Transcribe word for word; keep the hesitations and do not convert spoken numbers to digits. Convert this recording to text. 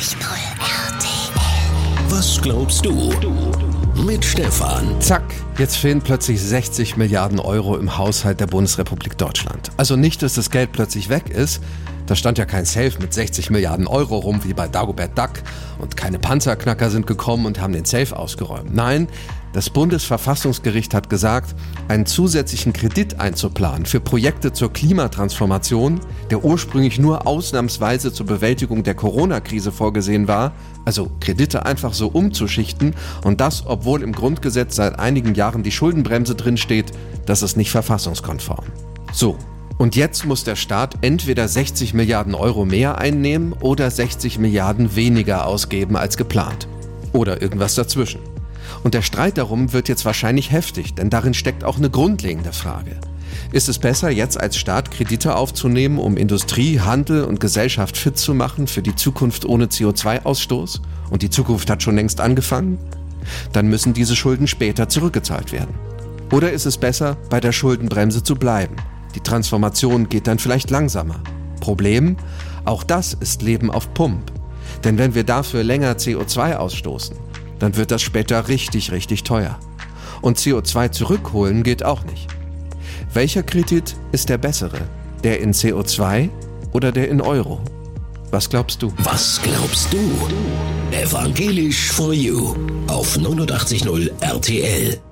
R T L. Was glaubst du? Mit Stefan. Zack, jetzt fehlen plötzlich sechzig Milliarden Euro im Haushalt der Bundesrepublik Deutschland. Also nicht, dass das Geld plötzlich weg ist. Da stand ja kein Safe mit sechzig Milliarden Euro rum wie bei Dagobert Duck und keine Panzerknacker sind gekommen und haben den Safe ausgeräumt. Nein, das Bundesverfassungsgericht hat gesagt, einen zusätzlichen Kredit einzuplanen für Projekte zur Klimatransformation, der ursprünglich nur ausnahmsweise zur Bewältigung der Corona-Krise vorgesehen war, also Kredite einfach so umzuschichten und das, obwohl im Grundgesetz seit einigen Jahren die Schuldenbremse drinsteht, das ist nicht verfassungskonform. So. Und jetzt muss der Staat entweder sechzig Milliarden Euro mehr einnehmen oder sechzig Milliarden weniger ausgeben als geplant. Oder irgendwas dazwischen. Und der Streit darum wird jetzt wahrscheinlich heftig, denn darin steckt auch eine grundlegende Frage. Ist es besser, jetzt als Staat Kredite aufzunehmen, um Industrie, Handel und Gesellschaft fit zu machen für die Zukunft ohne C O zwei Ausstoß? Und die Zukunft hat schon längst angefangen? Dann müssen diese Schulden später zurückgezahlt werden. Oder ist es besser, bei der Schuldenbremse zu bleiben? Die Transformation geht dann vielleicht langsamer. Problem? Auch das ist Leben auf Pump. Denn wenn wir dafür länger C O zwei ausstoßen, dann wird das später richtig, richtig teuer. Und C O zwei zurückholen geht auch nicht. Welcher Kredit ist der bessere? Der in C O zwei oder der in Euro? Was glaubst du? Was glaubst du? Evangelisch for You auf neunundachtzig Komma null R T L.